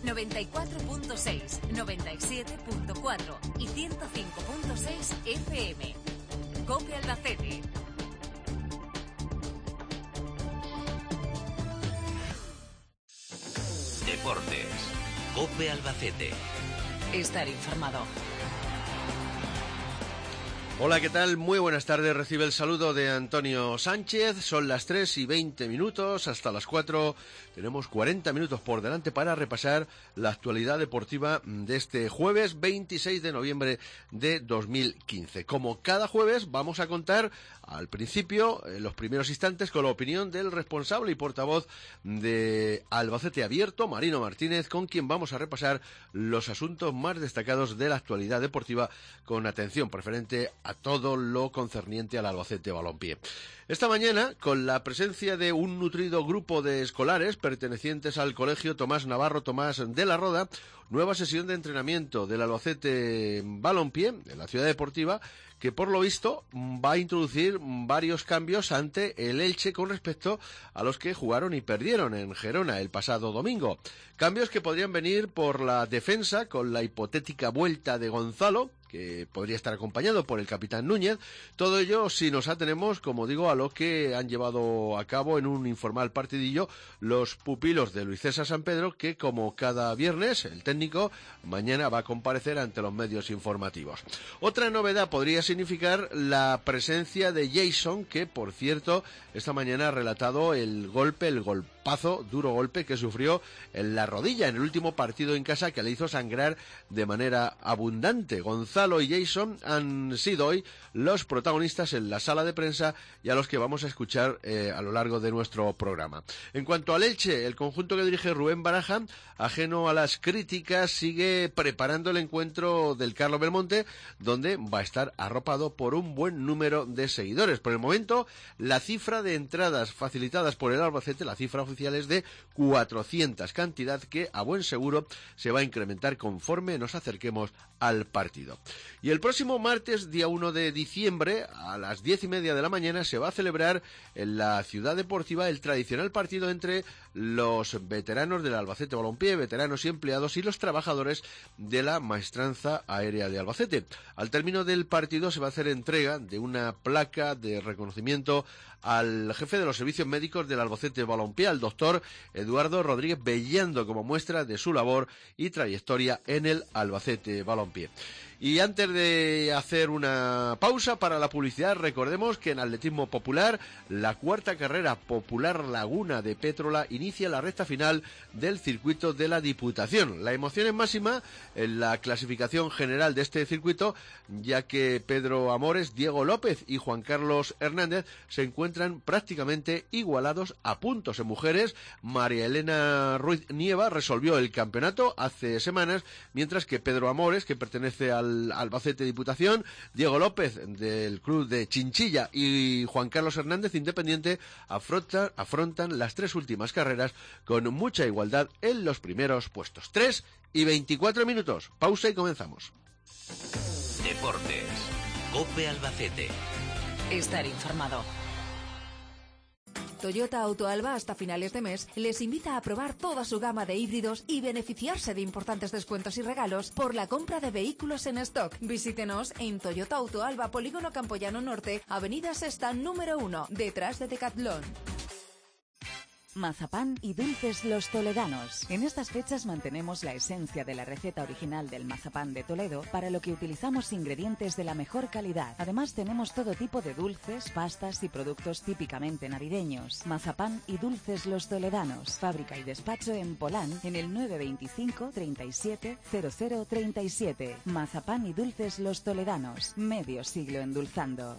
94.6, 97.4 y 105.6 FM. COPE Albacete. Deportes. COPE Albacete. Estar informado. Hola, ¿qué tal? Muy buenas tardes. Recibe el saludo de Antonio Sánchez. Son las 3:20, hasta las 4. Tenemos 40 minutos por delante para repasar la actualidad deportiva de este jueves 26 de noviembre de 2015. Como cada jueves, vamos a contar al principio, en los primeros instantes, con la opinión del responsable y portavoz de Albacete Abierto, Marino Martínez, con quien vamos a repasar los asuntos más destacados de la actualidad deportiva con atención preferente a todo lo concerniente al Albacete Balompié. Esta mañana, con la presencia de un nutrido grupo de escolares pertenecientes al Colegio Tomás Navarro Tomás de la Roda, nueva sesión de entrenamiento del Albacete Balompié en la ciudad deportiva, que por lo visto va a introducir varios cambios ante el Elche con respecto a los que jugaron y perdieron en Gerona el pasado domingo. Cambios que podrían venir por la defensa, con la hipotética vuelta de Gonzalo, que podría estar acompañado por el capitán Núñez. Todo ello si nos atenemos, como digo, a lo que han llevado a cabo en un informal partidillo los pupilos de Luis César San Pedro, que como cada viernes, el técnico mañana va a comparecer ante los medios informativos. Otra novedad podría significar la presencia de Jason, que por cierto esta mañana ha relatado el golpazo, duro golpe que sufrió en la rodilla en el último partido en casa, que le hizo sangrar de manera abundante. Gonzalo y Jason han sido hoy los protagonistas en la sala de prensa y a los que vamos a escuchar a lo largo de nuestro programa. En cuanto al Elche, el conjunto que dirige Rubén Baraja, ajeno a las críticas, sigue preparando el encuentro del Carlos Belmonte, donde va a estar arropado por un buen número de seguidores. Por el momento, la cifra de entradas facilitadas por el Albacete, la cifra oficial, es de 400, cantidad que a buen seguro se va a incrementar conforme nos acerquemos al partido. Y el próximo martes, día 1 de diciembre, a las 10:30 de la mañana, se va a celebrar en la ciudad deportiva el tradicional partido entre los veteranos del Albacete Balompié, veteranos y empleados, y los trabajadores de la Maestranza Aérea de Albacete. Al término del partido se va a hacer entrega de una placa de reconocimiento al jefe de los servicios médicos del Albacete Balompié, al doctor Eduardo Rodríguez Bellando, como muestra de su labor y trayectoria en el Albacete Balompié. Y antes de hacer una pausa para la publicidad, recordemos que en atletismo popular, la cuarta carrera popular Laguna de Pétrola inicia la recta final del circuito de la Diputación. La emoción es máxima en la clasificación general de este circuito, ya que Pedro Amores, Diego López y Juan Carlos Hernández se encuentran prácticamente igualados a puntos. En mujeres, María Elena Ruiz Nieva resolvió el campeonato hace semanas, mientras que Pedro Amores, que pertenece al Albacete Diputación, Diego López del club de Chinchilla y Juan Carlos Hernández Independiente afrontan las tres últimas carreras con mucha igualdad en los primeros puestos. 3:24. Pausa y comenzamos. Deportes. COPE Albacete. Estar informado. Toyota Auto Alba hasta finales de mes les invita a probar toda su gama de híbridos y beneficiarse de importantes descuentos y regalos por la compra de vehículos en stock. Visítenos en Toyota Auto Alba, Polígono Campoyano Norte, Avenida Sexta número 1, detrás de Decathlon. Mazapán y dulces Los Toledanos. En estas fechas mantenemos la esencia de la receta original del mazapán de Toledo, para lo que utilizamos ingredientes de la mejor calidad. Además tenemos todo tipo de dulces, pastas y productos típicamente navideños. Mazapán y dulces Los Toledanos. Fábrica y despacho en Polán, en el 925 37 00 37. Mazapán y dulces Los Toledanos. Medio siglo endulzando.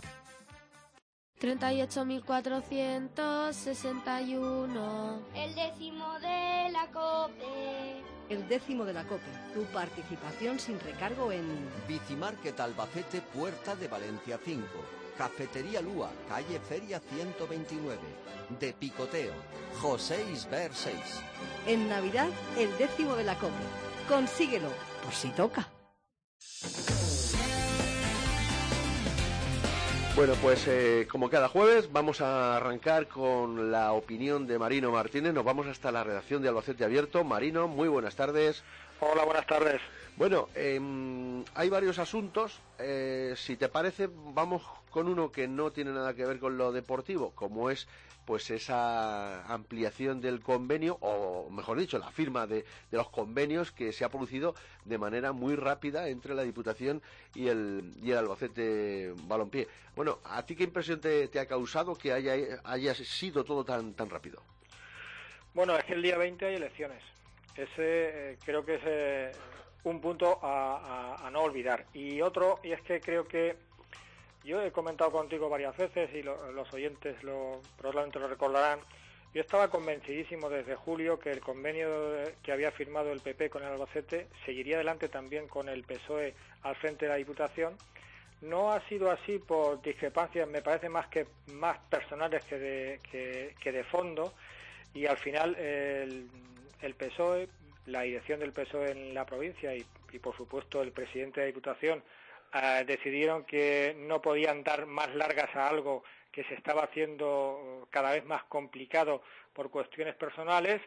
38.461. El décimo de la COPE. El décimo de la COPE. Tu participación sin recargo en Bicimarket Albacete, Puerta de Valencia 5. Cafetería Lúa, calle Feria 129. De Picoteo, José Isber 6. En Navidad, el décimo de la COPE. Consíguelo, por si toca. Bueno, pues como cada jueves vamos a arrancar con la opinión de Marino Martínez. Nos vamos hasta la redacción de Albacete Abierto. Marino, muy buenas tardes. Hola, buenas tardes. Bueno, hay varios asuntos. Si te parece, vamos con uno que no tiene nada que ver con lo deportivo, como es pues esa ampliación del convenio, o mejor dicho, la firma de los convenios que se ha producido de manera muy rápida entre la Diputación y el Albacete Balompié. Bueno, ¿a ti qué impresión te ha causado que haya sido todo tan rápido? Bueno, es que el día 20 hay elecciones. Ese creo que es un punto a no olvidar. Y otro, y es que creo que yo he comentado contigo varias veces y los oyentes probablemente lo recordarán. Yo estaba convencidísimo desde julio que el convenio que había firmado el PP con el Albacete seguiría adelante también con el PSOE al frente de la Diputación. No ha sido así por discrepancias, me parece más personales que de fondo, y al final el PSOE, la dirección del PSOE en la provincia y por supuesto el presidente de la Diputación decidieron que no podían dar más largas a algo que se estaba haciendo cada vez más complicado por cuestiones personales,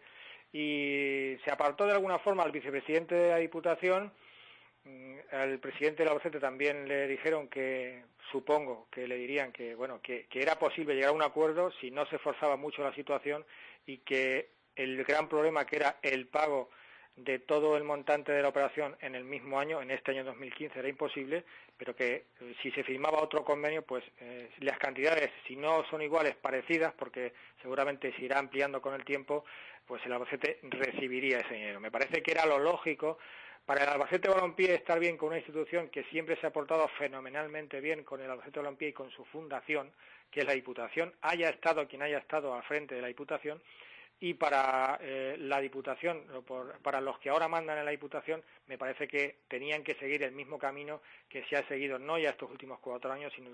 y se apartó de alguna forma al vicepresidente de la Diputación. Al presidente del Albacete también le dijeron que, supongo que le dirían que bueno, que era posible llegar a un acuerdo si no se forzaba mucho la situación, y que el gran problema, que era el pago de todo el montante de la operación en el mismo año, en este año 2015, era imposible, pero que si se firmaba otro convenio, pues las cantidades, si no son iguales, parecidas, porque seguramente se irá ampliando con el tiempo, pues el Albacete recibiría ese dinero. Me parece que era lo lógico. Para el Albacete Balompié estar bien con una institución que siempre se ha portado fenomenalmente bien con el Albacete Balompié y con su fundación, que es la Diputación, haya estado quien haya estado al frente de la Diputación, y para la Diputación, para los que ahora mandan en la Diputación, me parece que tenían que seguir el mismo camino que se ha seguido no ya estos últimos 4 años, sino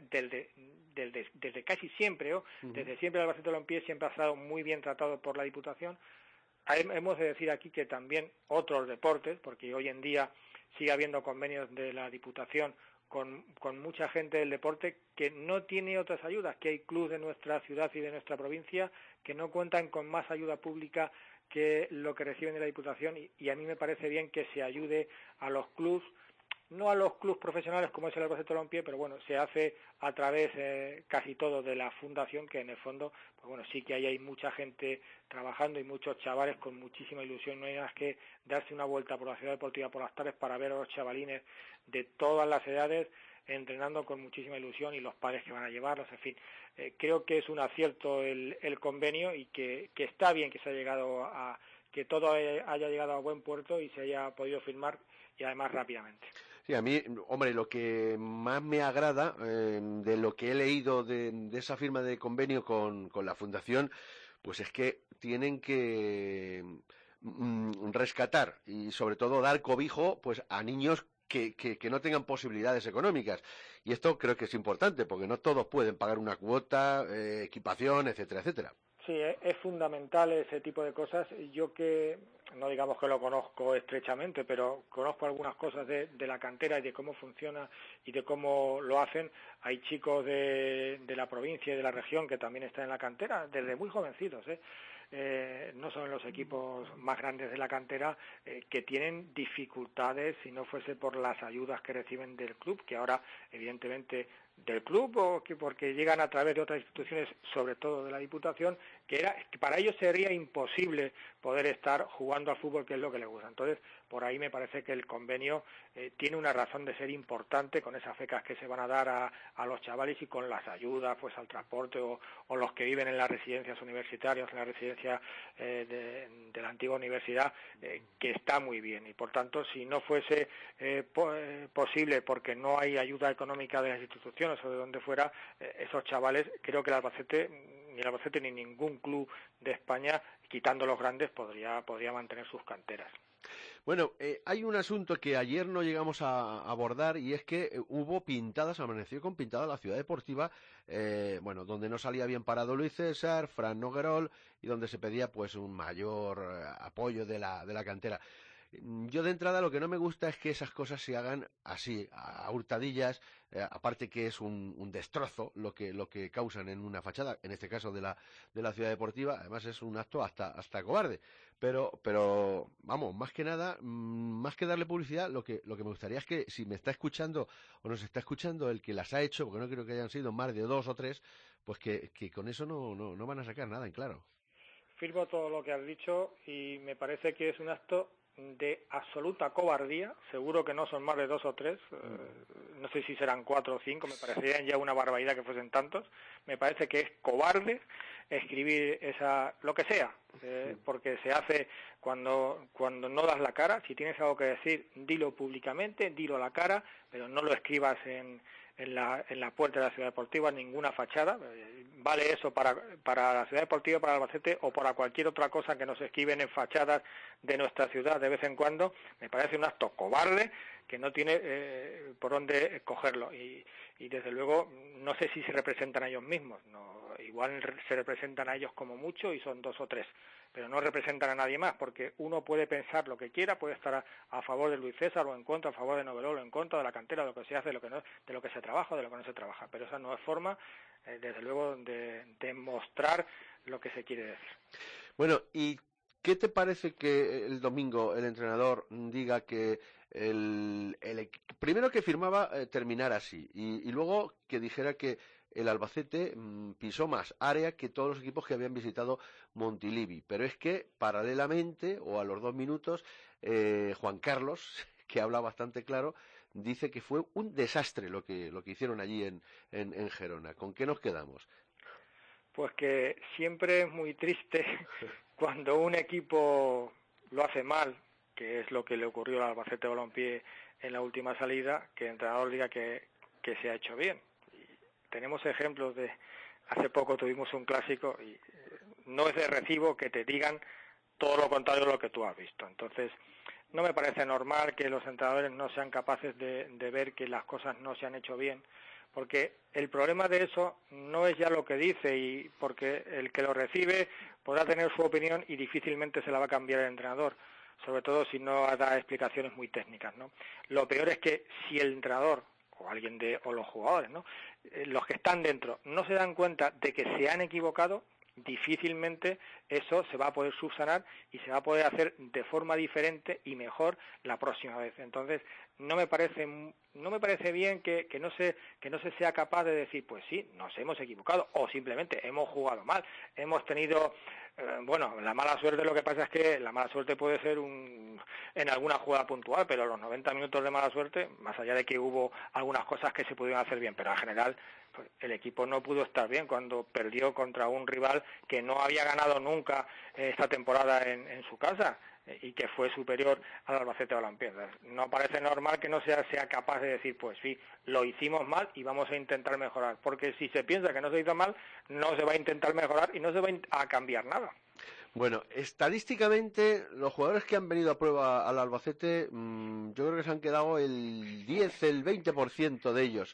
desde casi siempre, desde siempre el Albacete Balompié siempre ha estado muy bien tratado por la Diputación. Hemos de decir aquí que también otros deportes, porque hoy en día sigue habiendo convenios de la Diputación con mucha gente del deporte que no tiene otras ayudas, que hay clubes de nuestra ciudad y de nuestra provincia que no cuentan con más ayuda pública que lo que reciben de la Diputación, y a mí me parece bien que se ayude a los clubes, no a los clubes profesionales como es el Albacete Balompié, pero bueno, se hace a través casi todo de la fundación, que en el fondo, pues bueno, sí que ahí hay mucha gente trabajando y muchos chavales con muchísima ilusión. No hay más que darse una vuelta por la ciudad deportiva por las tardes para ver a los chavalines de todas las edades entrenando con muchísima ilusión, y los padres que van a llevarlos, en fin. Creo que es un acierto el convenio, y que está bien que se haya llegado que todo haya llegado a buen puerto y se haya podido firmar, y además rápidamente. Sí, a mí, hombre, lo que más me agrada de lo que he leído de esa firma de convenio con la Fundación, pues es que tienen que rescatar y sobre todo dar cobijo pues a niños que no tengan posibilidades económicas. Y esto creo que es importante, porque no todos pueden pagar una cuota, equipación, etcétera, etcétera. Sí, es fundamental ese tipo de cosas. Yo que, no digamos que lo conozco estrechamente, pero conozco algunas cosas de la cantera y de cómo funciona y de cómo lo hacen. Hay chicos de la provincia y de la región que también están en la cantera, desde muy jovencitos, no son los equipos más grandes de la cantera, que tienen dificultades si no fuese por las ayudas que reciben del club, que ahora evidentemente del club, o que porque llegan a través de otras instituciones, sobre todo de la Diputación, que para ellos sería imposible poder estar jugando al fútbol, que es lo que les gusta. Entonces, por ahí me parece que el convenio tiene una razón de ser importante, con esas becas que se van a dar a los chavales, y con las ayudas pues al transporte, o los que viven en las residencias universitarias, en la residencia de la antigua universidad, que está muy bien. Y por tanto, si no fuese posible, porque no hay ayuda económica de las instituciones o de donde fuera, esos chavales, creo que ni el Albacete ni ningún club de España, quitando los grandes, podría mantener sus canteras. Bueno, hay un asunto que ayer no llegamos a abordar, y es que amaneció con pintada la ciudad deportiva, donde no salía bien parado Luis César, Fran Noguerol, y donde se pedía pues un mayor apoyo de la cantera. Yo de entrada lo que no me gusta es que esas cosas se hagan así, a hurtadillas, aparte que es un destrozo lo que causan en una fachada, en este caso de la ciudad deportiva, además es un acto hasta cobarde. Pero vamos, más que nada, más que darle publicidad, lo que me gustaría es que si me está escuchando o nos está escuchando el que las ha hecho, porque no creo que hayan sido más de 2 o 3, pues que con eso no van a sacar nada en claro. Firmo todo lo que has dicho y me parece que es un acto de absoluta cobardía. Seguro que no son más de 2 o 3, no sé si serán 4 o 5, me parecerían ya una barbaridad que fuesen tantos. Me parece que es cobarde escribir lo que sea, porque se hace cuando no das la cara. Si tienes algo que decir, dilo públicamente, dilo a la cara, pero no lo escribas en la puerta de la ciudad deportiva, en ninguna fachada. Vale eso para la ciudad deportiva, para Albacete o para cualquier otra cosa que nos escriben en fachadas de nuestra ciudad de vez en cuando. Me parece un acto cobarde que no tiene por dónde cogerlo y desde luego no sé si se representan a ellos mismos, igual se representan a ellos como mucho y son 2 o 3, pero no representan a nadie más, porque uno puede pensar lo que quiera, puede estar a favor de Luis César o en contra, a favor de Novelol o en contra de la cantera, de lo que se hace, de lo que se trabaja o de lo que no se trabaja, pero esa no es forma, desde luego, de mostrar lo que se quiere decir. Bueno, ¿y qué te parece que el domingo el entrenador diga que primero que firmaba terminar así y luego que dijera que el Albacete pisó más área que todos los equipos que habían visitado Montilivi, pero es que paralelamente o a los 2 minutos Juan Carlos, que habla bastante claro, dice que fue un desastre lo que hicieron allí en Gerona. ¿Con qué nos quedamos? Pues que siempre es muy triste cuando un equipo lo hace mal, que es lo que le ocurrió al Albacete Balompié en la última salida, que el entrenador diga que se ha hecho bien. Y tenemos ejemplos hace poco tuvimos un clásico y no es de recibo que te digan todo lo contrario de lo que tú has visto. Entonces, no me parece normal que los entrenadores no sean capaces de ver que las cosas no se han hecho bien, porque el problema de eso no es ya lo que dice, y porque el que lo recibe podrá tener su opinión y difícilmente se la va a cambiar el entrenador, sobre todo si no da explicaciones muy técnicas, ¿no? Lo peor es que si el entrenador o los jugadores, ¿no? Los que están dentro no se dan cuenta de que se han equivocado, difícilmente eso se va a poder subsanar y se va a poder hacer de forma diferente y mejor la próxima vez. Entonces no me parece bien que no se sea capaz de decir, pues sí, nos hemos equivocado o simplemente hemos jugado mal, hemos tenido la mala suerte. Lo que pasa es que la mala suerte puede ser en alguna jugada puntual, pero los 90 minutos de mala suerte, más allá de que hubo algunas cosas que se pudieron hacer bien, pero en general pues, el equipo no pudo estar bien cuando perdió contra un rival que no había ganado nunca esta temporada en su casa y que fue superior al Albacete Balompié. No parece normal que no sea capaz de decir, pues sí, lo hicimos mal y vamos a intentar mejorar, porque si se piensa que no se hizo mal, no se va a intentar mejorar y no se va a cambiar nada. Bueno, estadísticamente, los jugadores que han venido a prueba al Albacete, yo creo que se han quedado el 10, el 20% de ellos.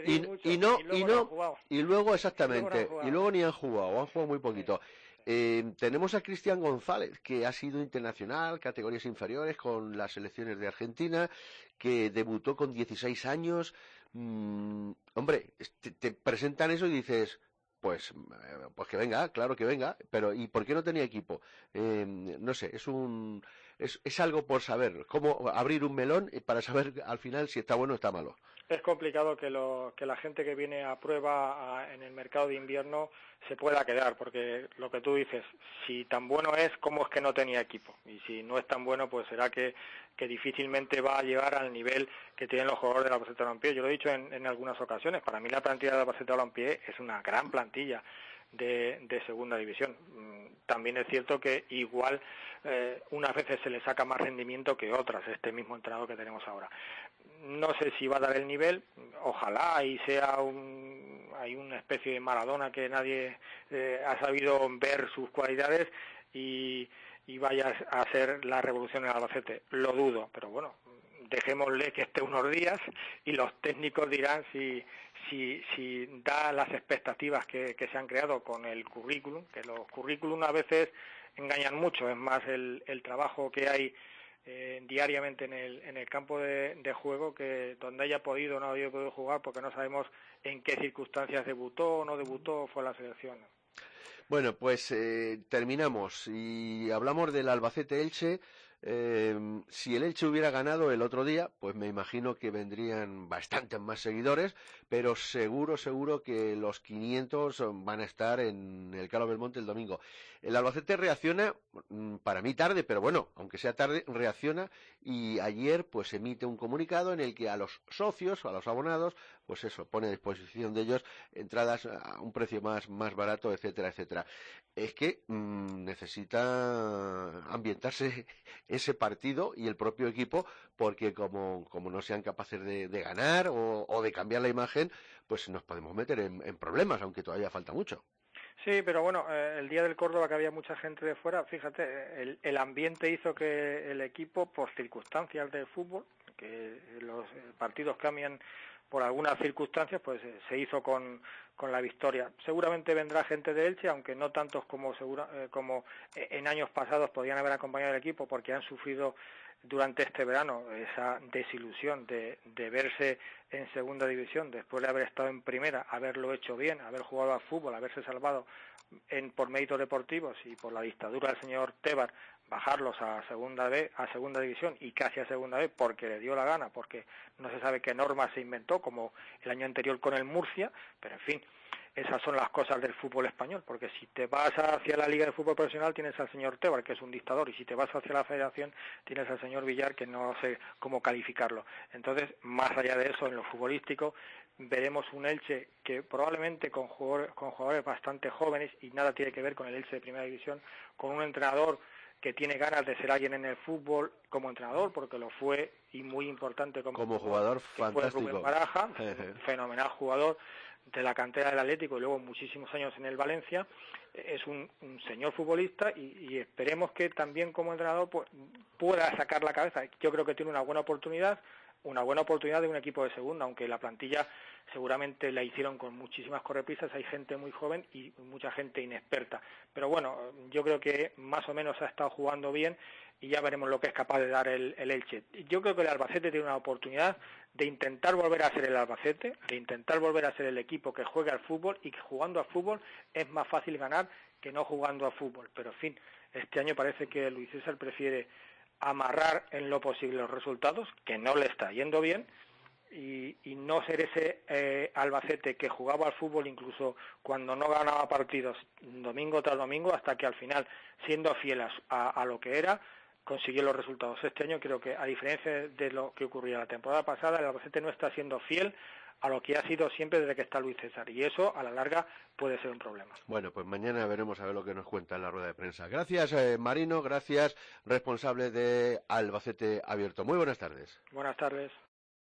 Y luego exactamente, y luego ni han jugado muy poquito. Tenemos a Cristian González, que ha sido internacional, categorías inferiores, con las selecciones de Argentina, que debutó con 16 años. Hombre, te presentan eso y dices... Pues que venga, claro que venga, pero ¿y por qué no tenía equipo? No sé, es algo por saber, cómo abrir un melón para saber al final si está bueno o está malo. Es complicado que la gente que viene a prueba en el mercado de invierno se pueda quedar, porque lo que tú dices, si tan bueno es, ¿cómo es que no tenía equipo? Y si no es tan bueno, pues será que difícilmente va a llegar al nivel que tienen los jugadores del Albacete Balompié. Yo lo he dicho en algunas ocasiones, para mí la plantilla del Albacete Balompié es una gran plantilla de segunda división. También es cierto que igual unas veces se le saca más rendimiento que otras, este mismo entrenador que tenemos ahora. No sé si va a dar el nivel, ojalá y sea hay una especie de Maradona que nadie ha sabido ver sus cualidades y vaya a hacer la revolución en Albacete. Lo dudo, pero bueno, dejémosle que esté unos días y los técnicos dirán si da las expectativas que se han creado con el currículum, que los currículum a veces engañan mucho, es más el trabajo que hay diariamente en el campo de juego, que donde haya podido o no haya podido jugar, porque no sabemos en qué circunstancias debutó o no debutó, fue la selección. Bueno, pues terminamos y hablamos del Albacete-Elche. Si el Elche hubiera ganado el otro día, pues me imagino que vendrían bastantes más seguidores, pero seguro que los 500 van a estar en el Carlos Belmonte el domingo. El Albacete reacciona, para mí tarde, pero bueno, aunque sea tarde, reacciona, y ayer pues emite un comunicado en el que a los socios, a los abonados, pues eso, pone a disposición de ellos entradas a un precio más barato, etcétera, etcétera. Es que necesita ambientarse ese partido y el propio equipo, porque como no sean capaces de ganar o de cambiar la imagen, pues nos podemos meter en problemas, aunque todavía falta mucho. Sí, pero bueno, el día del Córdoba, que había mucha gente de fuera, fíjate, el ambiente hizo que el equipo, por circunstancias del fútbol, que los partidos cambian por algunas circunstancias, pues se hizo con la victoria. Seguramente vendrá gente de Elche, aunque no tantos como en años pasados podían haber acompañado al equipo, porque han sufrido durante este verano esa desilusión de verse en segunda división después de haber estado en primera, haberlo hecho bien, haber jugado al fútbol, haberse salvado por méritos deportivos, y por la dictadura del señor Tebar bajarlos a segunda división y casi a segunda B porque le dio la gana, porque no se sabe qué norma se inventó, como el año anterior con el Murcia, pero en fin, esas son las cosas del fútbol español, porque si te vas hacia la Liga de Fútbol Profesional tienes al señor Tebar, que es un dictador, y si te vas hacia la Federación tienes al señor Villar, que no sé cómo calificarlo. Entonces, más allá de eso, en lo futbolístico, veremos un Elche que probablemente con jugadores bastante jóvenes, y nada tiene que ver con el Elche de Primera División, con un entrenador que tiene ganas de ser alguien en el fútbol como entrenador, porque lo fue, y muy importante como jugador, fantástico. Fue Rubén Baraja, fenomenal jugador de la cantera del Atlético y luego muchísimos años en el Valencia. Es un señor futbolista, y esperemos que también como entrenador pues pueda sacar la cabeza. Yo creo que tiene una buena oportunidad de un equipo de segunda, aunque la plantilla seguramente la hicieron con muchísimas correpisas, hay gente muy joven y mucha gente inexperta, pero bueno, yo creo que más o menos ha estado jugando bien, y ya veremos lo que es capaz de dar el Elche. Yo creo que el Albacete tiene una oportunidad de intentar volver a ser el Albacete, de intentar volver a ser el equipo que juega al fútbol, y que jugando al fútbol es más fácil ganar que no jugando al fútbol, pero en fin, este año parece que Luis César prefiere amarrar en lo posible los resultados, que no le está yendo bien, y no ser ese Albacete que jugaba al fútbol incluso cuando no ganaba partidos domingo tras domingo, hasta que al final, siendo fiel a lo que era, consiguió los resultados. Este año creo que, a diferencia de lo que ocurría la temporada pasada, el Albacete no está siendo fiel a lo que ha sido siempre desde que está Luis César, y eso a la larga puede ser un problema. Bueno, pues mañana veremos a ver lo que nos cuenta en la rueda de prensa. Gracias, Marino, gracias, responsable de Albacete Abierto. Muy buenas tardes. Buenas tardes.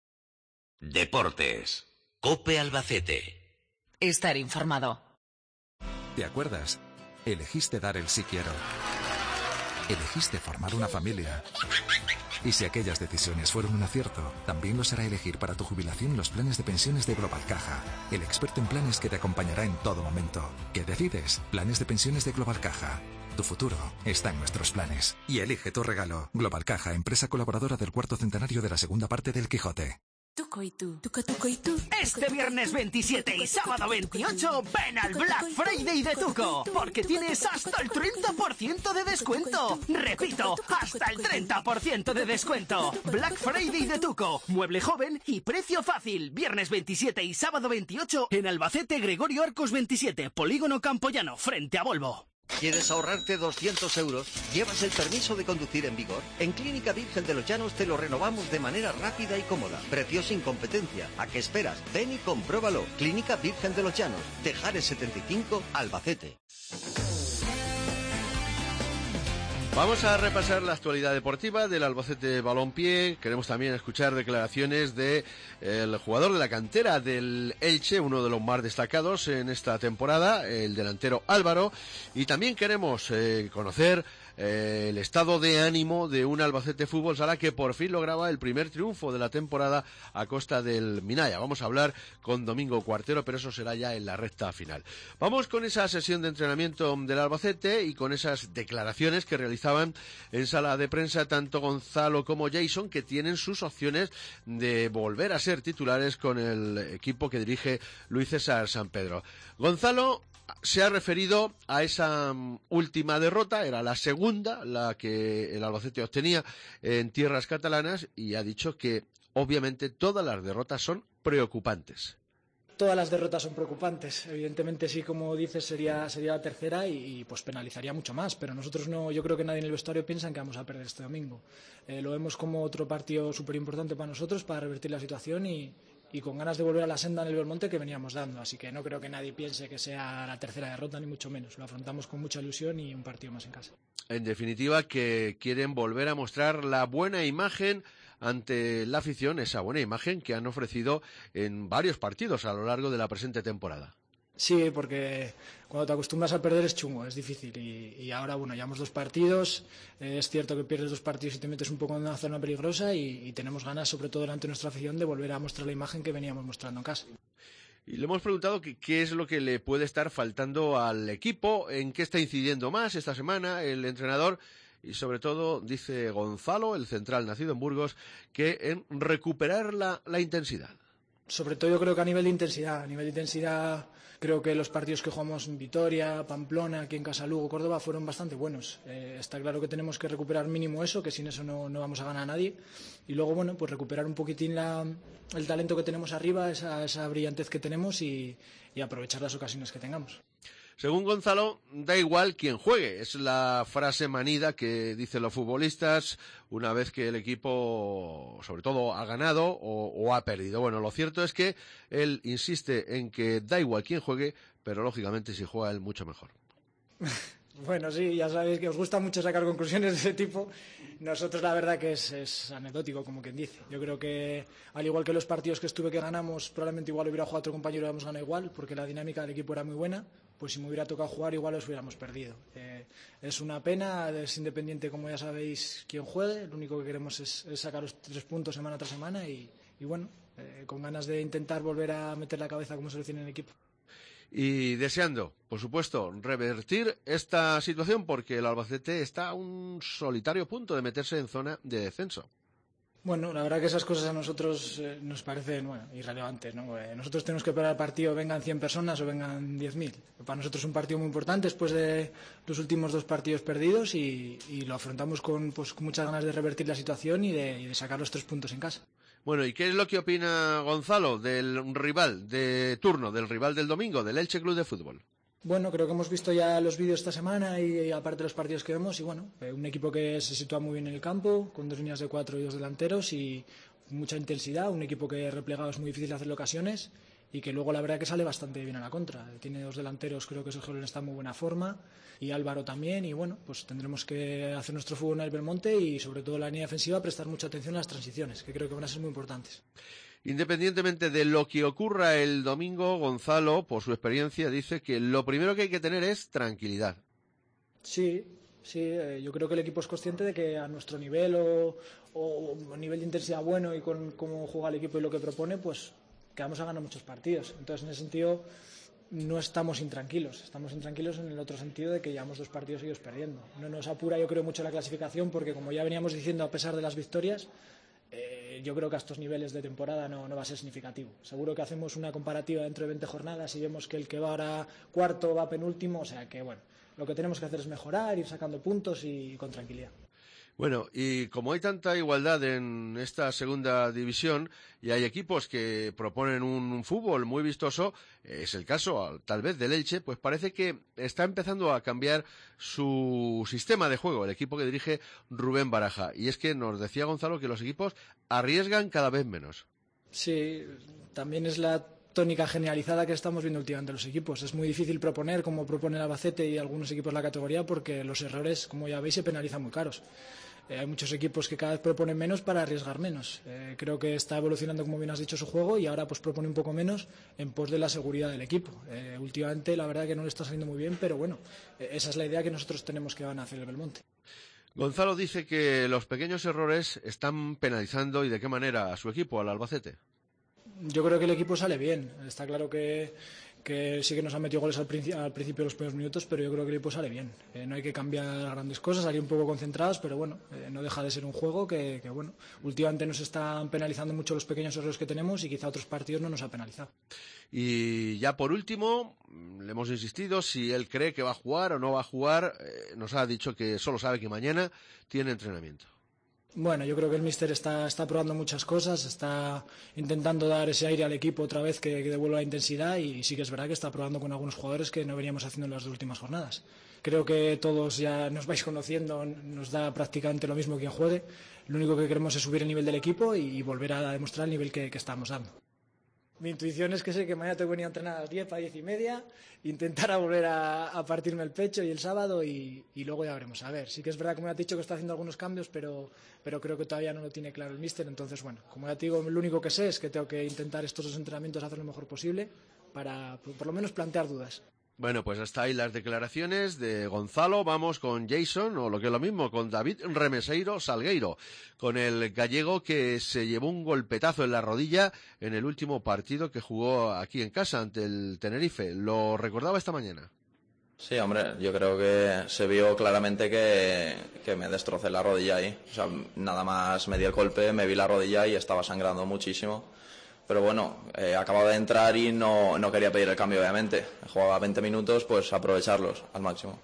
Deportes. COPE Albacete. Estar informado. ¿Te acuerdas? Elegiste dar el sí quiero. Elegiste formar una familia. Y si aquellas decisiones fueron un acierto, también lo será elegir para tu jubilación los planes de pensiones de Global Caja, el experto en planes que te acompañará en todo momento. ¿Qué decides? Planes de pensiones de Global Caja. Tu futuro está en nuestros planes. Y elige tu regalo. Global Caja, empresa colaboradora del 4º centenario de la segunda parte del Quijote. Tuco y tú. Tuco y tú. Este viernes 27 y sábado 28 ven al Black Friday de Tuco, porque tienes hasta el 30% de descuento. Repito, hasta el 30% de descuento. Black Friday de Tuco, mueble joven y precio fácil. Viernes 27 y sábado 28 en Albacete, Gregorio Arcos 27, Polígono Campoyano, frente a Volvo. ¿Quieres ahorrarte 200 euros? ¿Llevas el permiso de conducir en vigor? En Clínica Virgen de los Llanos te lo renovamos de manera rápida y cómoda. Precio sin competencia. ¿A qué esperas? Ven y compruébalo. Clínica Virgen de los Llanos. Tejares 75, Albacete. Vamos a repasar la actualidad deportiva del Albacete Balompié. Queremos también escuchar declaraciones del jugador de la cantera del Elche, uno de los más destacados en esta temporada, el delantero Álvaro. Y también queremos conocer el estado de ánimo de un Albacete Fútbol Sala que por fin lograba el primer triunfo de la temporada a costa del Minaya. Vamos a hablar con Domingo Cuartero, pero eso será ya en la recta final. Vamos con esa sesión de entrenamiento del Albacete y con esas declaraciones que realizaban en sala de prensa tanto Gonzalo como Jason, que tienen sus opciones de volver a ser titulares con el equipo que dirige Luis César Sampedro. Gonzalo se ha referido a esa última derrota, era la segunda, la que el Albacete obtenía en tierras catalanas, y ha dicho que obviamente todas las derrotas son preocupantes. Todas las derrotas son preocupantes. Evidentemente, sí, como dices, sería la tercera y pues penalizaría mucho más. Pero nosotros no, yo creo que nadie en el vestuario piensa que vamos a perder este domingo. Lo vemos como otro partido súper importante para nosotros, para revertir la situación y con ganas de volver a la senda en el Belmonte que veníamos dando. Así que no creo que nadie piense que sea la tercera derrota, ni mucho menos. Lo afrontamos con mucha ilusión y un partido más en casa. En definitiva, que quieren volver a mostrar la buena imagen ante la afición, esa buena imagen que han ofrecido en varios partidos a lo largo de la presente temporada. Sí, porque cuando te acostumbras a perder es chungo, es difícil y ahora, bueno, llevamos 2 partidos, es cierto que pierdes 2 partidos y te metes un poco en una zona peligrosa y tenemos ganas, sobre todo delante de nuestra afición, de volver a mostrar la imagen que veníamos mostrando en casa. Y le hemos preguntado qué es lo que le puede estar faltando al equipo, en qué está incidiendo más esta semana el entrenador. Y sobre todo, dice Gonzalo, el central nacido en Burgos, que en recuperar la intensidad. Sobre todo yo creo que a nivel de intensidad creo que los partidos que jugamos en Vitoria, Pamplona, aquí en Casa Lugo, Córdoba, fueron bastante buenos. Está claro que tenemos que recuperar mínimo eso, que sin eso no vamos a ganar a nadie. Y luego, bueno, pues recuperar un poquitín el talento que tenemos arriba, esa brillantez que tenemos y aprovechar las ocasiones que tengamos. Según Gonzalo, da igual quién juegue. Es la frase manida que dicen los futbolistas una vez que el equipo, sobre todo, ha ganado o ha perdido. Bueno, lo cierto es que él insiste en que da igual quién juegue, pero lógicamente si juega él mucho mejor. Bueno, sí, ya sabéis que os gusta mucho sacar conclusiones de ese tipo. Nosotros la verdad que es anecdótico, como quien dice. Yo creo que, al igual que los partidos que estuve que ganamos, probablemente igual hubiera jugado otro compañero y hubiéramos ganado igual, porque la dinámica del equipo era muy buena. Pues si me hubiera tocado jugar, igual los hubiéramos perdido. Es una pena, es independiente, como ya sabéis, quién juegue. Lo único que queremos es sacar los 3 puntos semana tras semana y bueno, con ganas de intentar volver a meter la cabeza como selección en el equipo. Y deseando, por supuesto, revertir esta situación porque el Albacete está a un solitario punto de meterse en zona de descenso. Bueno, la verdad que esas cosas a nosotros nos parecen irrelevantes, ¿no? Nosotros tenemos que esperar al partido, vengan 100 personas o vengan 10.000. Para nosotros es un partido muy importante después de los últimos 2 partidos perdidos y lo afrontamos con muchas ganas de revertir la situación y de sacar los 3 puntos en casa. Bueno, ¿y qué es lo que opina Gonzalo del rival de turno, del rival del domingo, del Elche Club de Fútbol? Bueno, creo que hemos visto ya los vídeos esta semana y aparte de los partidos que vemos, y bueno, un equipo que se sitúa muy bien en el campo, con 2 líneas de 4 y 2 delanteros y mucha intensidad, un equipo que replegado es muy difícil hacerle ocasiones y que luego la verdad que sale bastante bien a la contra. Tiene 2 delanteros, creo que Sergio está en muy buena forma y Álvaro también, y bueno, pues tendremos que hacer nuestro fútbol en el Belmonte y sobre todo en la línea defensiva prestar mucha atención a las transiciones, que creo que van a ser muy importantes. Independientemente de lo que ocurra el domingo, Gonzalo, por su experiencia, dice que lo primero que hay que tener es tranquilidad. Sí, yo creo que el equipo es consciente de que a nuestro nivel o nivel de intensidad bueno y con cómo juega el equipo y lo que propone, pues que vamos a ganar muchos partidos. Entonces, en ese sentido, no estamos intranquilos. Estamos intranquilos en el otro sentido de que llevamos 2 partidos seguidos perdiendo. No nos apura, yo creo, mucho la clasificación porque, como ya veníamos diciendo, a pesar de las victorias, yo creo que a estos niveles de temporada no va a ser significativo. Seguro que hacemos una comparativa dentro de 20 jornadas y vemos que el que va ahora cuarto va penúltimo, o sea que bueno, lo que tenemos que hacer es mejorar, ir sacando puntos y con tranquilidad. Bueno, y como hay tanta igualdad en esta segunda división y hay equipos que proponen un fútbol muy vistoso, es el caso tal vez del Elche, pues parece que está empezando a cambiar su sistema de juego, el equipo que dirige Rubén Baraja. Y es que nos decía Gonzalo que los equipos arriesgan cada vez menos. Sí, también es la tónica generalizada que estamos viendo últimamente los equipos. Es muy difícil proponer como propone el Albacete y algunos equipos de la categoría porque los errores, como ya veis, se penalizan muy caros. Hay muchos equipos que cada vez proponen menos para arriesgar menos. Creo que está evolucionando, como bien has dicho, su juego y ahora pues propone un poco menos en pos de la seguridad del equipo. Últimamente la verdad que no le está saliendo muy bien, pero bueno, esa es la idea que nosotros tenemos que van a hacer el Belmonte. Gonzalo dice que los pequeños errores están penalizando, y de qué manera, a su equipo, al Albacete. Yo creo que el equipo sale bien. Está claro que sí que nos han metido goles al principio de los primeros minutos, pero yo creo que el equipo sale bien. No hay que cambiar grandes cosas, salir un poco concentrados, pero bueno, no deja de ser un juego que bueno, últimamente nos están penalizando mucho los pequeños errores que tenemos y quizá otros partidos no nos ha penalizado. Y ya por último, le hemos insistido si él cree que va a jugar o no va a jugar. Nos ha dicho que solo sabe que mañana tiene entrenamiento. Bueno, yo creo que el míster está probando muchas cosas, está intentando dar ese aire al equipo otra vez que devuelva la intensidad, y sí que es verdad que está probando con algunos jugadores que no veníamos haciendo en las últimas jornadas. Creo que todos ya nos vais conociendo, nos da prácticamente lo mismo quien juegue. Lo único que queremos es subir el nivel del equipo y volver a demostrar el nivel que estamos dando. Mi intuición es que sé que mañana tengo que venir a entrenar a las 10, para 10:30, intentar volver a partirme el pecho y el sábado y luego ya veremos. A ver, sí que es verdad que me ha dicho que está haciendo algunos cambios, pero creo que todavía no lo tiene claro el míster. Entonces, bueno, como ya te digo, lo único que sé es que tengo que intentar estos 2 entrenamientos hacer lo mejor posible para por lo menos plantear dudas. Bueno, pues hasta ahí las declaraciones de Gonzalo. Vamos con Jason, o lo que es lo mismo, con David Remeseiro Salgueiro, con el gallego que se llevó un golpetazo en la rodilla en el último partido que jugó aquí en casa ante el Tenerife. Lo recordaba esta mañana. Sí, hombre, yo creo que se vio claramente que me destrocé la rodilla ahí. O sea, nada más me di el golpe, me vi la rodilla y estaba sangrando muchísimo. Pero bueno, acababa de entrar y no quería pedir el cambio, obviamente. Jugaba 20 minutos, pues aprovecharlos al máximo.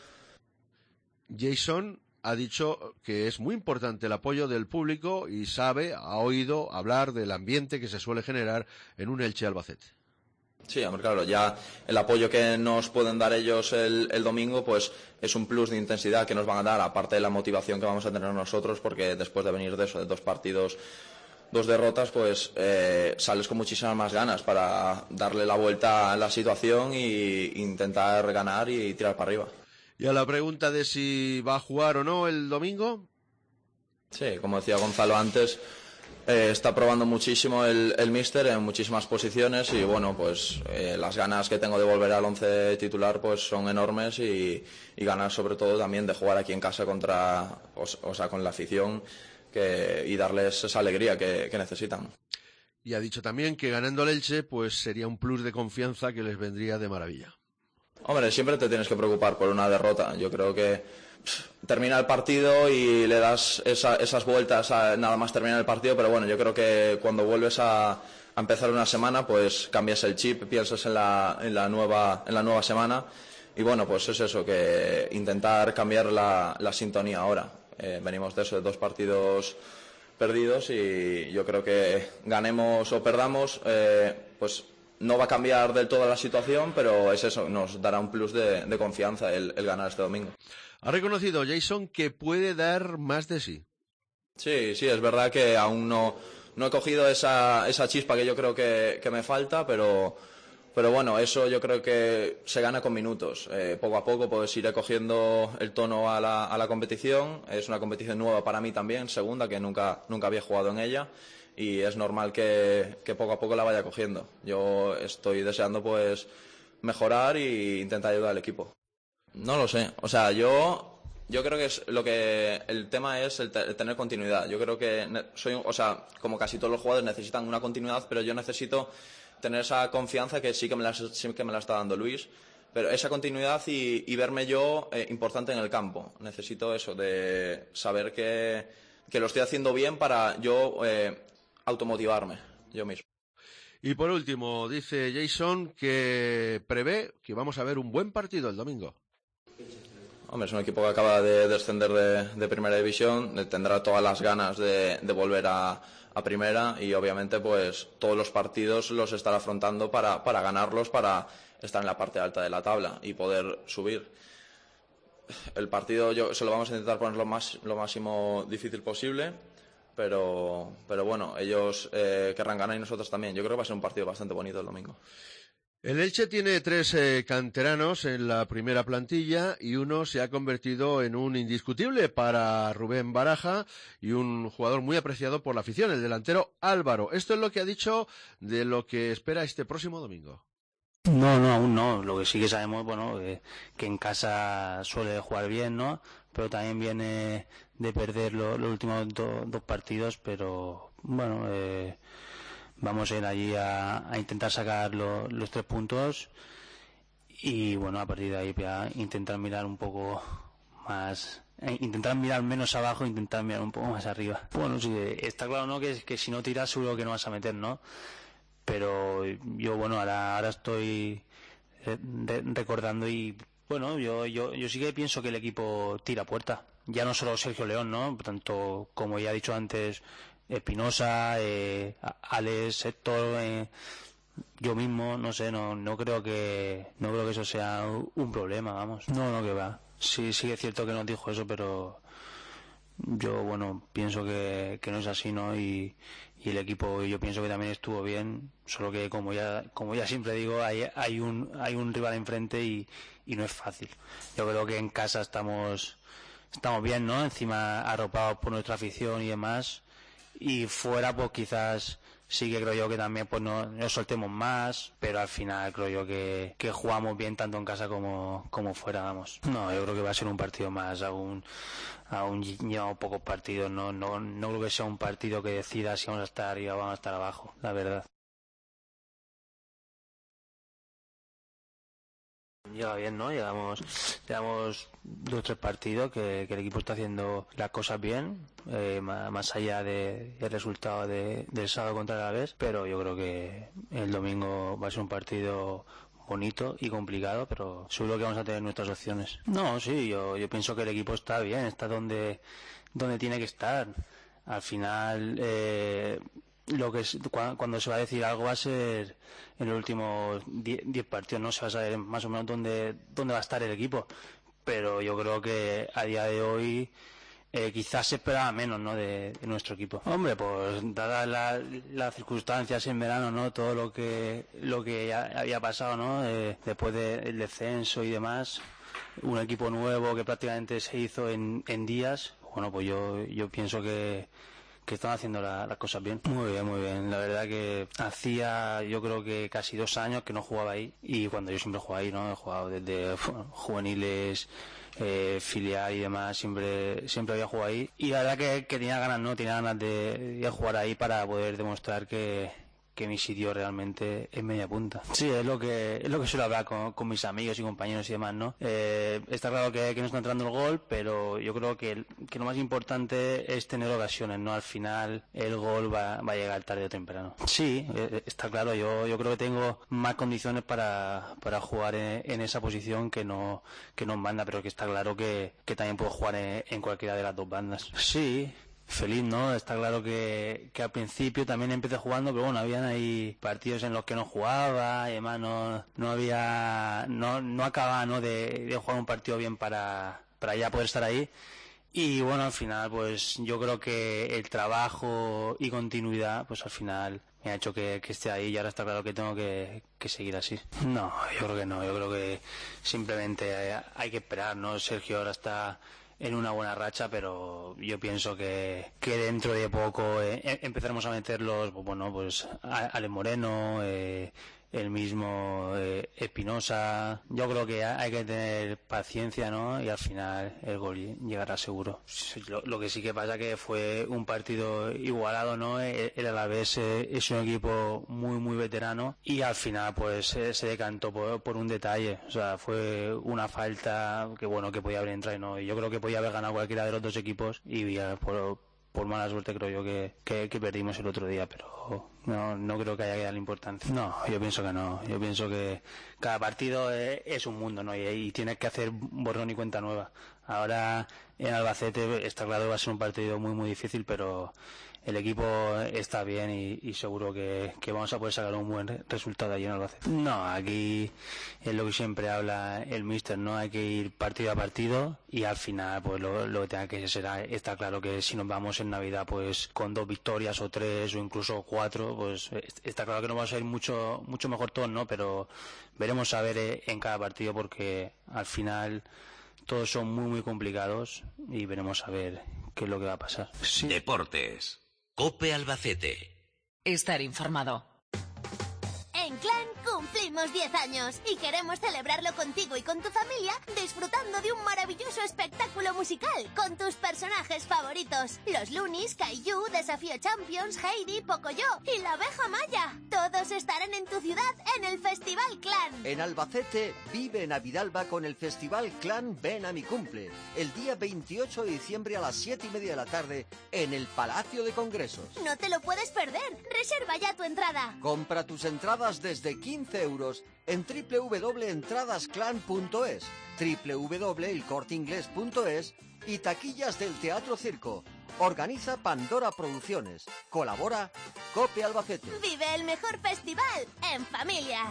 Jason ha dicho que es muy importante el apoyo del público y ha oído hablar del ambiente que se suele generar en un Elche Albacete. Sí, hombre, claro, ya el apoyo que nos pueden dar ellos el domingo, pues es un plus de intensidad que nos van a dar, aparte de la motivación que vamos a tener nosotros, porque después de venir de eso, de 2 partidos, 2 derrotas, pues sales con muchísimas más ganas para darle la vuelta a la situación e intentar ganar y tirar para arriba. ¿Y a la pregunta de si va a jugar o no el domingo? Sí, como decía Gonzalo antes, está probando muchísimo el míster en muchísimas posiciones y bueno, pues las ganas que tengo de volver al 11 titular pues son enormes y ganas sobre todo también de jugar aquí en casa con la afición y darles esa alegría que necesitan. Y ha dicho también que ganando el Elche pues sería un plus de confianza que les vendría de maravilla. Hombre, siempre te tienes que preocupar por una derrota. Yo creo que termina el partido y le das esas vueltas nada más terminar el partido, pero bueno, yo creo que cuando vuelves a empezar una semana pues cambias el chip, piensas en la nueva semana y bueno, pues es eso, que intentar cambiar la sintonía ahora. Venimos de eso, de 2 partidos perdidos y yo creo que ganemos o perdamos, pues no va a cambiar del todo la situación, pero es eso, nos dará un plus de confianza el ganar este domingo. Ha reconocido Jason que puede dar más de sí. Sí, es verdad que aún no he cogido esa chispa que yo creo que me falta, pero bueno, eso yo creo que se gana con minutos. Poco a poco pues iré cogiendo el tono a la competición. Es una competición nueva para mí también, segunda, que nunca había jugado en ella. Y es normal que poco a poco la vaya cogiendo. Yo estoy deseando pues mejorar e intentar ayudar al equipo. No lo sé, o sea, yo creo que el tema es el tener continuidad. Yo creo que como casi todos los jugadores necesitan una continuidad, pero yo necesito tener esa confianza que sí que me la está dando Luis, pero esa continuidad y verme yo importante en el campo. Necesito eso, de saber que lo estoy haciendo bien para yo automotivarme yo mismo. Y por último, dice Jason que prevé que vamos a ver un buen partido el domingo. Hombre, es un equipo que acaba de descender de primera división, tendrá todas las ganas de volver a primera y obviamente pues todos los partidos los estará afrontando para ganarlos, para estar en la parte alta de la tabla y poder subir. El partido se lo vamos a intentar poner lo máximo difícil posible, pero bueno, ellos querrán ganar y nosotros también. Yo creo que va a ser un partido bastante bonito el domingo. El Elche tiene 3 canteranos en la primera plantilla y uno se ha convertido en un indiscutible para Rubén Baraja y un jugador muy apreciado por la afición, el delantero Álvaro. Esto es lo que ha dicho de lo que espera este próximo domingo. No, aún no. Lo que sí que sabemos, bueno, que en casa suele jugar bien, ¿no? pero también viene de perder los últimos dos partidos, pero bueno, vamos a ir allí a intentar sacar los 3 puntos y bueno, a partir de ahí ya intentar mirar un poco más, intentar mirar menos abajo, intentar mirar un poco más arriba. Bueno, sí, está claro, ¿no?, que si no tiras seguro que no vas a meter, ¿no? Pero yo, bueno, ahora estoy recordando y bueno, yo sí que pienso que el equipo tira puerta. Ya no solo Sergio León, ¿no? Por tanto, como ya he dicho antes, Espinosa, Alex, Héctor, yo mismo, no sé, no creo que eso sea un problema, vamos. No, que va. Sí es cierto que nos dijo eso, pero yo, bueno, pienso que no es así, ¿no? Y el equipo, yo pienso que también estuvo bien, solo que como ya siempre digo, hay un rival enfrente y no es fácil. Yo creo que en casa estamos bien, ¿no? Encima arropados por nuestra afición y demás, y fuera pues quizás sí que creo yo que también pues no soltemos más, pero al final creo yo que jugamos bien tanto en casa como fuera, vamos. No, yo creo que va a ser un partido más, aún llevamos pocos partidos, no creo que sea un partido que decida si vamos a estar arriba o vamos a estar abajo, la verdad. Llega bien, ¿no? Llevamos 2 o 3 partidos que el equipo está haciendo las cosas bien, más allá del resultado del sábado contra el Alavés, pero yo creo que el domingo va a ser un partido bonito y complicado, pero seguro que vamos a tener nuestras opciones. No, sí, yo pienso que el equipo está bien, está donde tiene que estar. Al final, cuando se va a decir algo va a ser en los últimos 10 partidos, no se va a saber más o menos dónde va a estar el equipo, pero yo creo que a día de hoy quizás se esperaba menos, ¿no?, de nuestro equipo. Hombre, pues dadas las circunstancias en verano, ¿no?, todo lo que ya había pasado, ¿no?, después del descenso y demás, un equipo nuevo que prácticamente se hizo en días, bueno, pues yo pienso que están haciendo las cosas bien. Muy bien. La verdad que hacía, yo creo que casi 2 años que no jugaba ahí, y cuando yo siempre juego ahí, ¿no? He jugado desde juveniles, filial y demás, siempre había jugado ahí, y la verdad que tenía ganas de jugar ahí para poder demostrar que mi sitio realmente es media punta. Sí, es lo que suelo hablar con mis amigos y compañeros y demás, ¿no? Está claro que no está entrando el gol, pero yo creo que lo más importante es tener ocasiones, ¿no? Al final el gol va a llegar tarde o temprano. Sí, está claro, yo creo que tengo más condiciones para jugar en esa posición que no en banda, pero que está claro que también puedo jugar en cualquiera de las 2 bandas. Sí. Feliz, ¿no? Está claro que al principio también empecé jugando, pero bueno, habían ahí partidos en los que no jugaba, y además no acababa, ¿no?, de jugar un partido bien para ya poder estar ahí. Y bueno, al final pues yo creo que el trabajo y continuidad pues al final me ha hecho que esté ahí, y ahora está claro que tengo que seguir así. No, yo creo que no, yo creo que simplemente hay que esperar, ¿no? Sergio ahora está en una buena racha, pero yo pienso que dentro de poco empezaremos a meterlos, bueno, pues Alex Moreno, el mismo Espinosa. Yo creo que hay que tener paciencia, ¿no? Y al final el gol llegará seguro. Lo que sí que pasa que fue un partido igualado, ¿no? El Alavés es un equipo muy veterano, y al final pues se decantó por un detalle. O sea, fue una falta que bueno, que podía haber entrado, ¿no? Yo creo que podía haber ganado cualquiera de los 2 equipos, y por mala suerte creo yo que perdimos el otro día, pero no creo que haya que darle importancia. No, yo pienso que no. Yo pienso que cada partido es un mundo, ¿no? Y tienes que hacer borrón y cuenta nueva. Ahora en Albacete está claro que va a ser un partido muy difícil, pero el equipo está bien y seguro que vamos a poder sacar un buen resultado allí en Albacete. No, aquí es lo que siempre habla el míster, ¿no? Hay que ir partido a partido, y al final pues lo que tenga que ser, está claro que si nos vamos en Navidad pues con 2 victorias o 3 o incluso 4, pues está claro que no vamos a ir mucho mejor todos, ¿no? Pero veremos a ver en cada partido, porque al final todos son muy complicados, y veremos a ver qué es lo que va a pasar. Sí. Deportes. COPE Albacete. Estar informado. En Clan cumplimos Cumplimos 10 años y queremos celebrarlo contigo y con tu familia disfrutando de un maravilloso espectáculo musical con tus personajes favoritos. Los Loonies, Caillou, Desafío Champions, Heidi, Pocoyo y la abeja Maya. Todos estarán en tu ciudad en el Festival Clan. En Albacete, vive Navidalba con el Festival Clan Ven a mi cumple. El día 28 de diciembre a las 7:30 de la tarde en el Palacio de Congresos. No te lo puedes perder. Reserva ya tu entrada. Compra tus entradas desde 15 euros en www.entradasclan.es, www.elcorteingles.es y taquillas del Teatro Circo. Organiza Pandora Producciones. Colabora COPE Albacete. Vive el mejor festival en familia.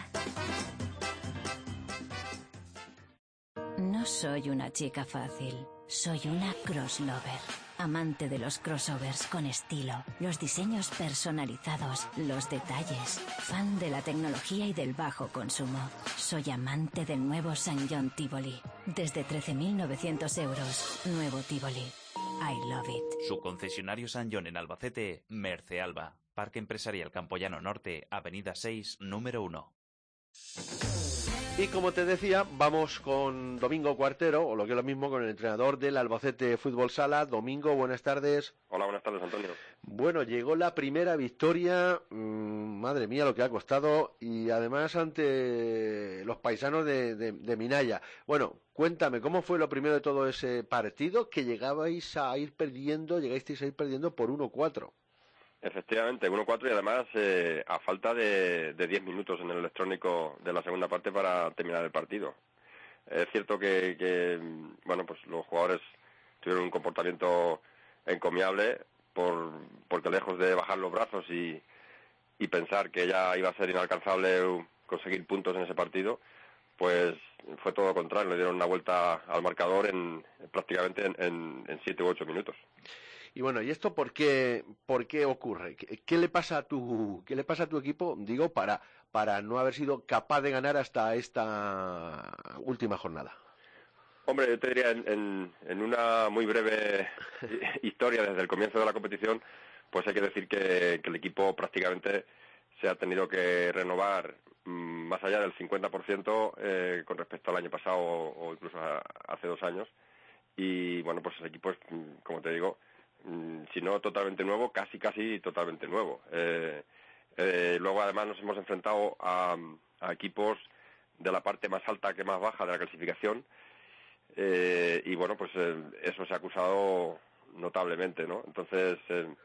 No soy una chica fácil. Soy una crosslover. Amante de los crossovers con estilo, los diseños personalizados, los detalles. Fan de la tecnología y del bajo consumo. Soy amante del nuevo St. John Tivoli. Desde 13.900 euros. Nuevo Tivoli. I love it. Su concesionario St. John en Albacete, Mercealba. Parque Empresarial Campoyano Norte, Avenida 6, número 1. Y como te decía, vamos con Domingo Cuartero, o lo que es lo mismo, con el entrenador del Albacete Fútbol Sala. Domingo, buenas tardes. Hola, buenas tardes, Antonio. Bueno, llegó la primera victoria, madre mía lo que ha costado, y además ante los paisanos de Minaya. Bueno, cuéntame, ¿cómo fue lo primero de todo ese partido? Que llegasteis a ir perdiendo por 1-4. Efectivamente, 1-4 y además a falta de 10 minutos en el electrónico de la segunda parte para terminar el partido. Es cierto que bueno, pues los jugadores tuvieron un comportamiento encomiable porque lejos de bajar los brazos y pensar que ya iba a ser inalcanzable conseguir puntos en ese partido, pues fue todo lo contrario, le dieron una vuelta al marcador prácticamente en 7 u 8 minutos. Y bueno, ¿y esto por qué ocurre? ¿Qué le pasa a tu equipo, digo, para no haber sido capaz de ganar hasta esta última jornada? Hombre, yo te diría, en una muy breve historia desde el comienzo de la competición, pues hay que decir que el equipo prácticamente se ha tenido que renovar más allá del 50% con respecto al año pasado o incluso hace 2 años. Y bueno, pues el equipo es, como te digo, si no totalmente nuevo, casi totalmente nuevo. Luego además nos hemos enfrentado a equipos de la parte más alta que más baja de la clasificación, y bueno, pues eso se ha acusado notablemente, ¿no? Entonces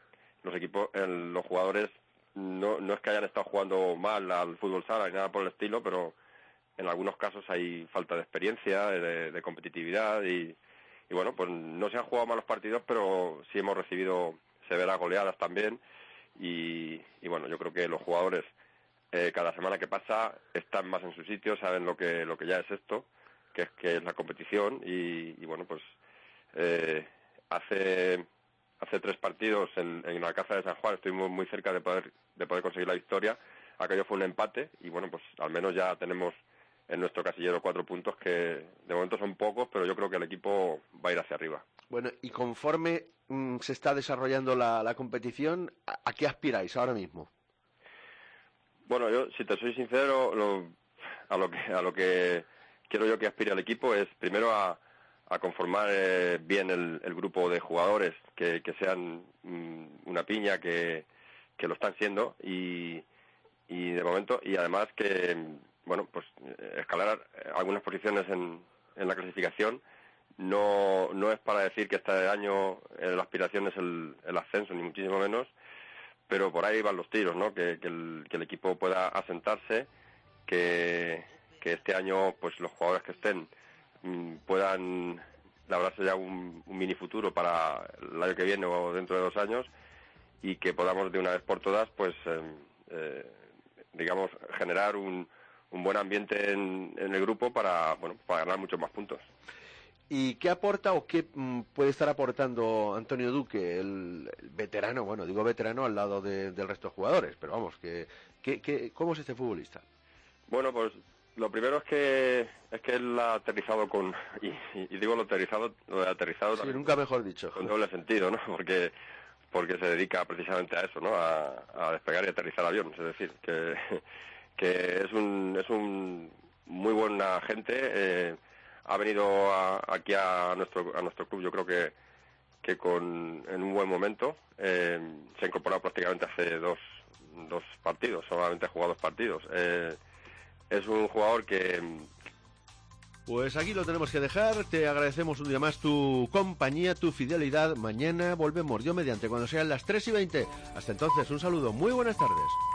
los jugadores no es que hayan estado jugando mal al fútbol sala ni nada por el estilo, pero en algunos casos hay falta de experiencia, de competitividad y bueno, pues no se han jugado malos partidos, pero sí hemos recibido severas goleadas también y bueno, yo creo que los jugadores cada semana que pasa están más en su sitio, saben lo que ya es esto, que es la competición y bueno, pues hace 3 partidos en el Alcázar de San Juan estuvimos muy cerca de poder conseguir la victoria. Aquello fue un empate y bueno, pues al menos ya tenemos en nuestro casillero 4 puntos que de momento son pocos, pero yo creo que el equipo va a ir hacia arriba. Bueno, y conforme se está desarrollando la competición, ¿a qué aspiráis ahora mismo? Bueno, yo, si te soy sincero, a lo que quiero yo que aspire al equipo es primero a conformar bien el grupo de jugadores, que sean una piña, que lo están siendo y de momento, y además que bueno, pues escalar algunas posiciones en la clasificación no es para decir que este año la aspiración es el ascenso, ni muchísimo menos, pero por ahí van los tiros, ¿no? Que el equipo pueda asentarse, que este año pues los jugadores que estén puedan labrarse ya un mini futuro para el año que viene o dentro de 2 años y que podamos de una vez por todas pues digamos generar un buen ambiente en el grupo para ganar muchos más puntos. ¿Y qué aporta o qué puede estar aportando Antonio Duque, el veterano, bueno, digo veterano al lado del resto de jugadores, pero vamos, ¿cómo es este futbolista? Bueno, pues lo primero es que él ha aterrizado y digo lo de aterrizado sí, también, nunca mejor dicho, con doble sentido, ¿no? Porque se dedica precisamente a eso, ¿no? A despegar y aterrizar aviones, es decir, es un muy buen agente. Ha venido aquí a nuestro club, yo creo que en un buen momento. Se ha incorporado prácticamente hace dos partidos, solamente ha jugado 2 partidos. Es un jugador que... Pues aquí lo tenemos que dejar. Te agradecemos un día más tu compañía, tu fidelidad. Mañana volvemos, Dios mediante, cuando sean las 3:20. Hasta entonces, un saludo, muy buenas tardes.